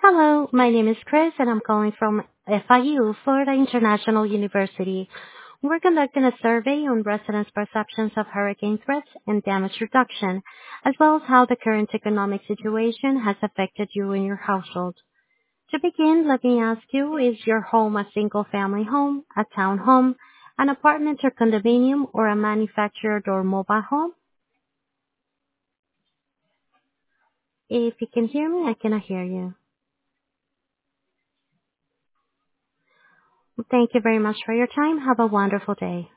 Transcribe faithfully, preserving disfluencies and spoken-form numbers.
Hello, my name is Chris and I'm calling from F I U, Florida International University. We're conducting a survey on residents' perceptions of hurricane threats and damage reduction, as well as how the current economic situation has affected you and your household. To begin, let me ask you, is your home a single-family home, a townhome, an apartment or condominium, or a manufactured or mobile home? If you can hear me, I cannot hear you. Thank you very much for your time. Have a wonderful day.